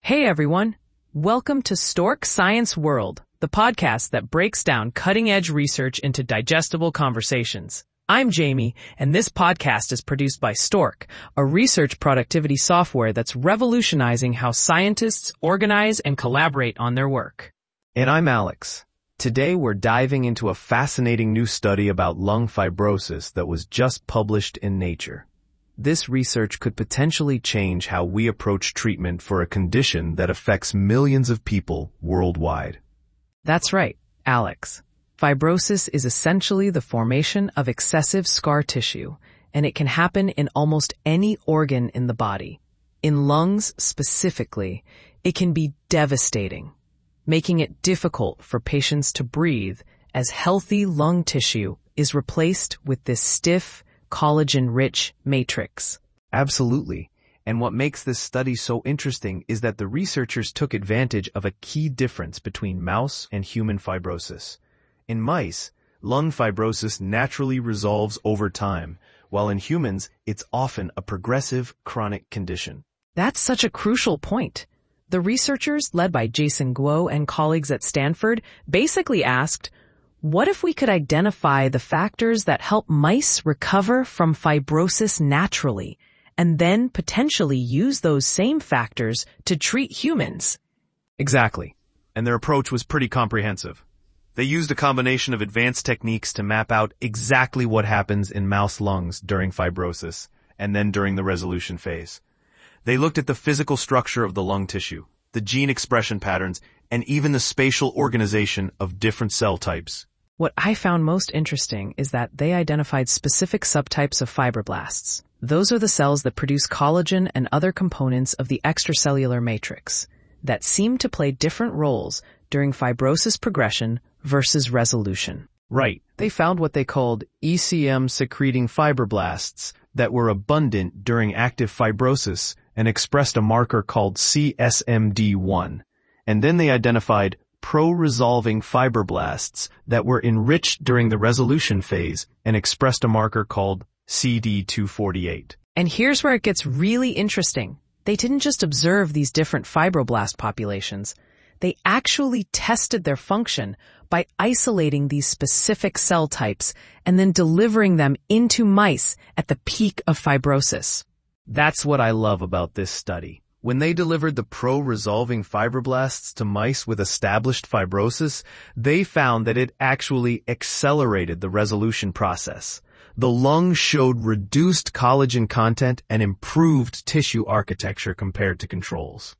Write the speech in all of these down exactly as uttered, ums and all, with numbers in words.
Hey everyone, welcome to Stork Science World, the podcast that breaks down cutting-edge research into digestible conversations. I'm Jamie, and this podcast is produced by Stork, a research productivity software that's revolutionizing how scientists organize and collaborate on their work. And I'm Alex. Today we're diving into a fascinating new study about lung fibrosis that was just published in Nature. This research could potentially change how we approach treatment for a condition that affects millions of people worldwide. That's right, Alex. Fibrosis is essentially the formation of excessive scar tissue, and it can happen in almost any organ in the body. In lungs specifically, it can be devastating, making it difficult for patients to breathe as healthy lung tissue is replaced with this stiff, collagen-rich matrix. Absolutely. And what makes this study so interesting is that the researchers took advantage of a key difference between mouse and human fibrosis. In mice, lung fibrosis naturally resolves over time, while in humans, it's often a progressive, chronic condition. That's such a crucial point. The researchers, led by Jason Guo and colleagues at Stanford, basically asked, what if we could identify the factors that help mice recover from fibrosis naturally, and then potentially use those same factors to treat humans? Exactly. And their approach was pretty comprehensive. They used a combination of advanced techniques to map out exactly what happens in mouse lungs during fibrosis, and then during the resolution phase. They looked at the physical structure of the lung tissue, the gene expression patterns, and even the spatial organization of different cell types. What I found most interesting is that they identified specific subtypes of fibroblasts. Those are the cells that produce collagen and other components of the extracellular matrix that seem to play different roles during fibrosis progression versus resolution. Right. They found what they called E C M-secreting fibroblasts that were abundant during active fibrosis and expressed a marker called C S M D one. And then they identified pro-resolving fibroblasts that were enriched during the resolution phase and expressed a marker called C D two forty-eight. And here's where it gets really interesting. They didn't just observe these different fibroblast populations. They actually tested their function by isolating these specific cell types and then delivering them into mice at the peak of fibrosis. That's what I love about this study. When they delivered the pro-resolving fibroblasts to mice with established fibrosis, they found that it actually accelerated the resolution process. The lung showed reduced collagen content and improved tissue architecture compared to controls.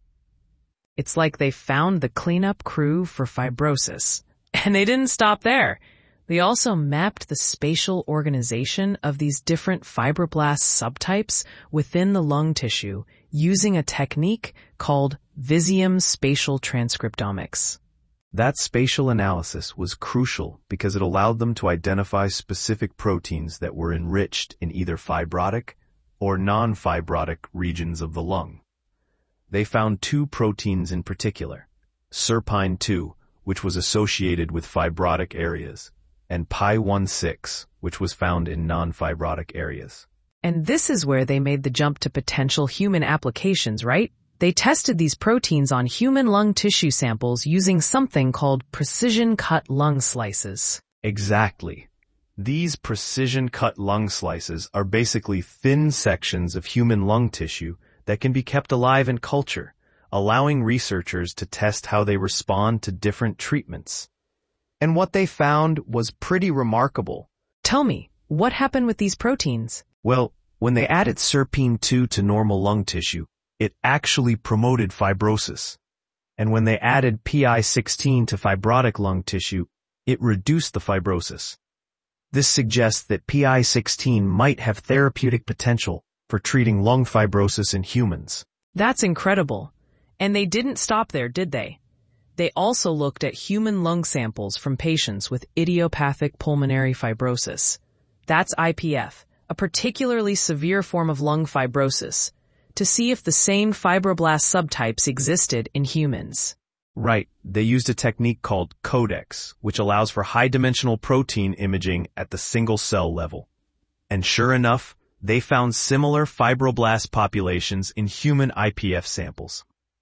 It's like they found the cleanup crew for fibrosis. And they didn't stop there. They also mapped the spatial organization of these different fibroblast subtypes within the lung tissue using a technique called Visium spatial transcriptomics. That spatial analysis was crucial because it allowed them to identify specific proteins that were enriched in either fibrotic or non-fibrotic regions of the lung. They found two proteins in particular, serpine two, which was associated with fibrotic areas, and P I sixteen, which was found in non-fibrotic areas. And this is where they made the jump to potential human applications, right? They tested these proteins on human lung tissue samples using something called precision-cut lung slices. Exactly. These precision-cut lung slices are basically thin sections of human lung tissue that can be kept alive in culture, allowing researchers to test how they respond to different treatments. And what they found was pretty remarkable. Tell me, what happened with these proteins? Well, when they added serpine two to normal lung tissue, it actually promoted fibrosis. And when they added P I sixteen to fibrotic lung tissue, it reduced the fibrosis. This suggests that P I sixteen might have therapeutic potential for treating lung fibrosis in humans. That's incredible. And they didn't stop there, did they? They also looked at human lung samples from patients with idiopathic pulmonary fibrosis. That's I P F, a particularly severe form of lung fibrosis, to see if the same fibroblast subtypes existed in humans. Right. They used a technique called CODEX, which allows for high-dimensional protein imaging at the single-cell level. And sure enough, they found similar fibroblast populations in human I P F samples.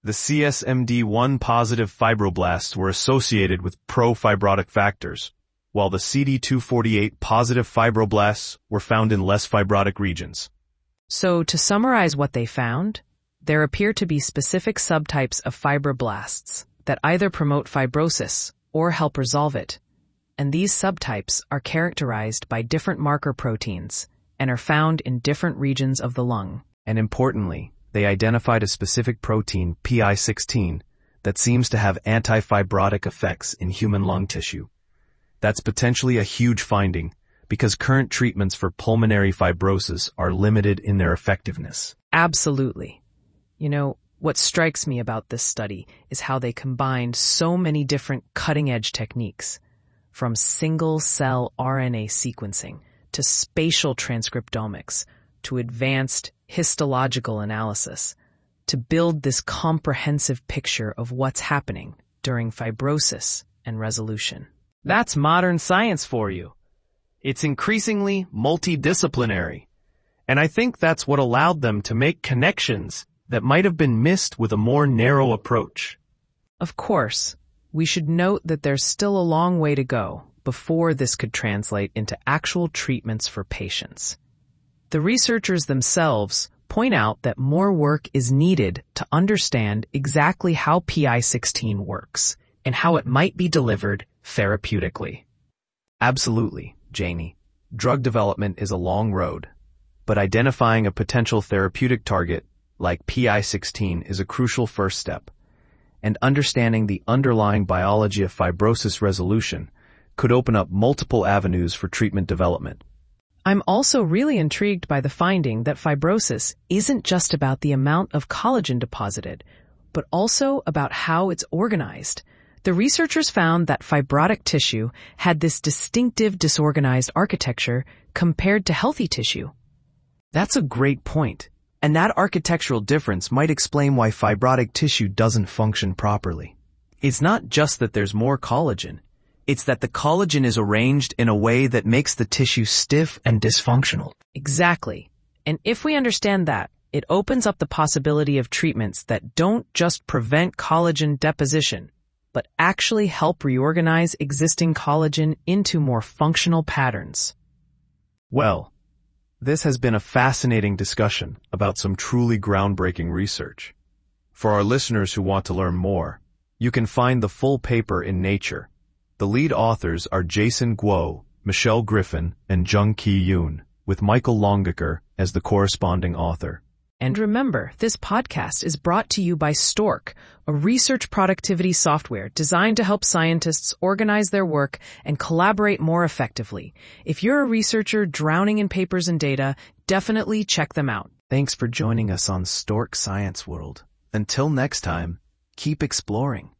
The C S M D one positive fibroblasts were associated with pro-fibrotic factors, while the C D two forty-eight positive fibroblasts were found in less fibrotic regions. So, to summarize what they found, there appear to be specific subtypes of fibroblasts that either promote fibrosis or help resolve it, and these subtypes are characterized by different marker proteins and are found in different regions of the lung. And importantly, they identified a specific protein, P I sixteen, that seems to have anti-fibrotic effects in human lung tissue. That's potentially a huge finding, because current treatments for pulmonary fibrosis are limited in their effectiveness. Absolutely. You know, what strikes me about this study is how they combined so many different cutting-edge techniques, from single-cell R N A sequencing to spatial transcriptomics to advanced histological analysis, to build this comprehensive picture of what's happening during fibrosis and resolution. That's modern science for you. It's increasingly multidisciplinary, and I think that's what allowed them to make connections that might have been missed with a more narrow approach. Of course, we should note that there's still a long way to go before this could translate into actual treatments for patients. The researchers themselves point out that more work is needed to understand exactly how P I sixteen works and how it might be delivered therapeutically. Absolutely, Janie. Drug development is a long road, but identifying a potential therapeutic target like P I sixteen is a crucial first step, and understanding the underlying biology of fibrosis resolution could open up multiple avenues for treatment development. I'm also really intrigued by the finding that fibrosis isn't just about the amount of collagen deposited, but also about how it's organized. The researchers found that fibrotic tissue had this distinctive disorganized architecture compared to healthy tissue. That's a great point, and that architectural difference might explain why fibrotic tissue doesn't function properly. It's not just that there's more collagen. It's that the collagen is arranged in a way that makes the tissue stiff and dysfunctional. Exactly. And if we understand that, it opens up the possibility of treatments that don't just prevent collagen deposition, but actually help reorganize existing collagen into more functional patterns. Well, this has been a fascinating discussion about some truly groundbreaking research. For our listeners who want to learn more, you can find the full paper in Nature. The lead authors are Jason Guo, Michelle Griffin, and Jung Ki Yoon, with Michael Longaker as the corresponding author. And remember, this podcast is brought to you by Stork, a research productivity software designed to help scientists organize their work and collaborate more effectively. If you're a researcher drowning in papers and data, definitely check them out. Thanks for joining us on Stork Science World. Until next time, keep exploring.